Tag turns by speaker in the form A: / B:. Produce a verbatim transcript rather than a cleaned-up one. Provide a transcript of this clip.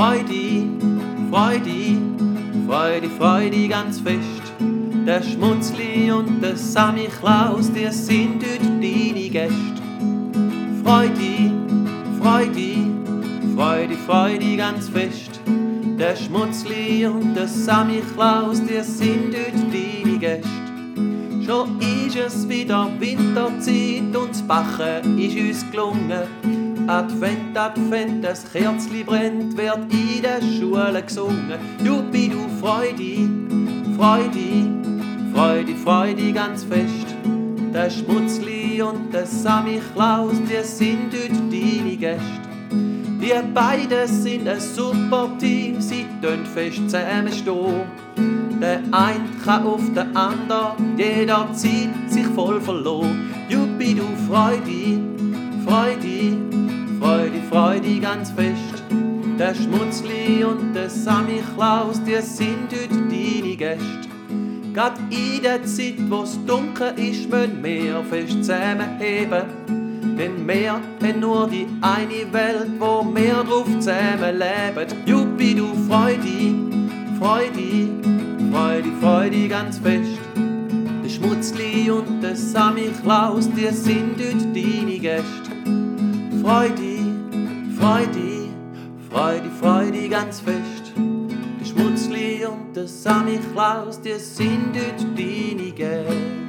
A: Freude, Freude, Freude, Freude ganz fest. Der Schmutzli und der Sammy Klaus, die sind heute deine Gäste. Freude, Freude, Freude, Freude ganz fest. Der Schmutzli und der Sammy Klaus, die sind heute deine Gäste. Schon ist es wieder Winterzeit und das Bachen ist uns gelungen. Advent, Advent, das Kerzli brennt, wird in der Schule gesungen. Juppie, du Freude, Freude, Freude, Freude ganz fest. Der Schmutzli und der Sammy Klaus, die sind heute deine Gäste. Die beiden sind ein super Team, sie tun fest zusammenstehen. Der eine kann auf den anderen jederzeit sich voll verlassen. Juppie, du Freude, Freude, Freude, Freude ganz fest. Der Schmutzli und der Sammy Klaus, die sind heute deine Gäste. Gerade in der Zeit, wo's dunkel ist, müssen wir fest zusammenheben. Denn wir haben nur die eine Welt, wo wir drauf zusammenleben. Juppie, du Freude, Freude, Freude, Freude ganz fest. Der Schmutzli und der Sammy Klaus, die sind heute deine Gäste. Freude, Freude, Freude, Freude ganz fest. Der Schmutzli und der Sammy Klaus, die sind heute deine Gäste.